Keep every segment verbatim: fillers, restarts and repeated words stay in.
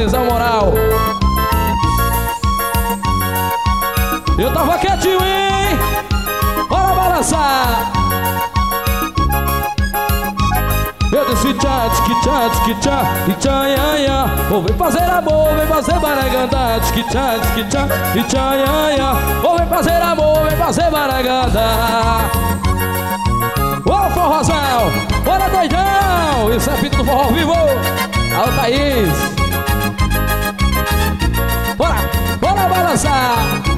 Soares, a moral. Eu tava quietinho, hein? Bora balançar. Eu disse tchá, tchiqui tchá, tchiqui tchá, e tchá, ia, ia. Vou vem fazer amor, vem fazer baraganda. Tchiqui tchá, tchiqui tchá, e tchá, ia, ia. Vou vem fazer amor, vem fazer baraganda. Ô forrozão, bora doidão. Isso é fita do forró vivo. Alô Thaís. Bora, bora balançar.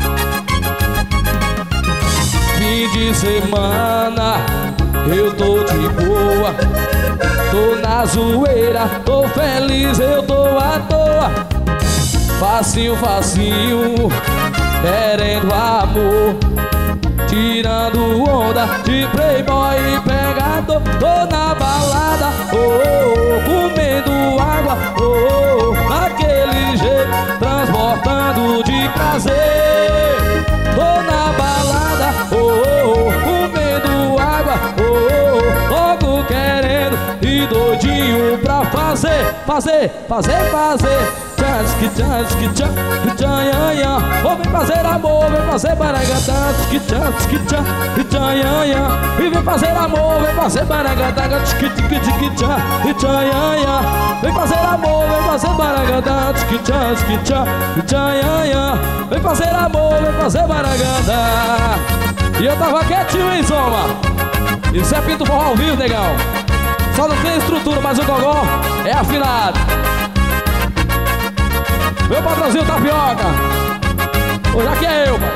Fim de semana, eu tô de boa. Tô na zoeira, tô feliz, eu tô à toa. Facinho, facinho, querendo amor. Tirando onda de playboy e pegador. Tô na balada, oh, oh, comendo água, oh, oh, naquele jeito, transportando de prazer. Tô na balada, oh, oh, comendo água, oh, oh, logo querendo e doidinho pra fazer, fazer, fazer, fazer. Tchasque, tchasque, tchasque, tchanhanha. Vou vem fazer amor, vem fazer baragata. Tchasque, tchasque, tchasque, tchanhanha. E vem fazer amor, vem fazer baragata. Tchasque, tchasque, tchasque, tchasque, tchanhanha. Vem fazer amor, vem fazer baragata. Tchasque, tchasque, tchasque, tchanhanha. Vem fazer amor, vem fazer baragata. E eu tava quietinho, hein, Zoma? Isso é pinto forró ao vivo, negão. Só não tem estrutura, mas o gogó é afinado. Meu patrãozinho Tapioca, hoje aqui é eu, pai.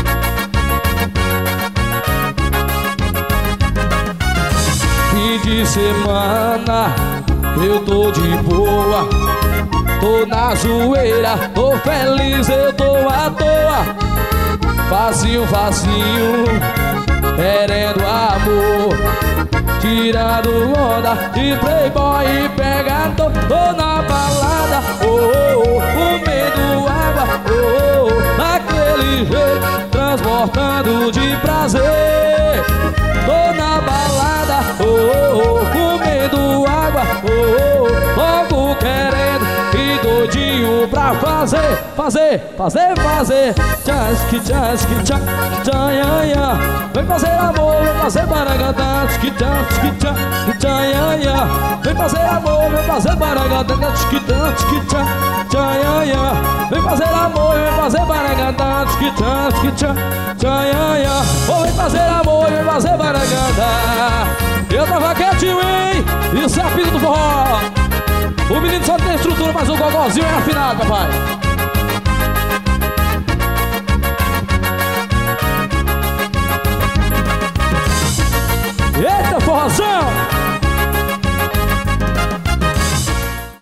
Fim de semana, eu tô de boa. Tô na zoeira, tô feliz, eu tô à toa. Facinho, facinho, querendo amor. Tirando onda de playboy e pegador. Tô na balada, oh, oh, oh, comendo água, oh, oh, naquele jeito, transportando de prazer. Tô na balada, oh, oh, oh, comendo água, oh, oh, logo querendo e doidinho pra fazer, fazer, fazer, fazer. Tchasque, tchasque, tchasque, tchanhanha. Vem fazer amor, vem fazer baragata. Tchasque, tchasque, tchasque, tchanhanha. Vem fazer amor, vem fazer baragata. Tchasque, tchasque, tchasque, tchanhanha. Vem fazer amor, vem fazer baragata. Tchasque, tchasque, tchasque, tchanhanha. Vou vem fazer amor, vem fazer baragata. Eu tava quietinho, hein? Isso é a pista do forró. O menino só tem estrutura, mas o gogózinho é afinado, papai. Eita, forrozão!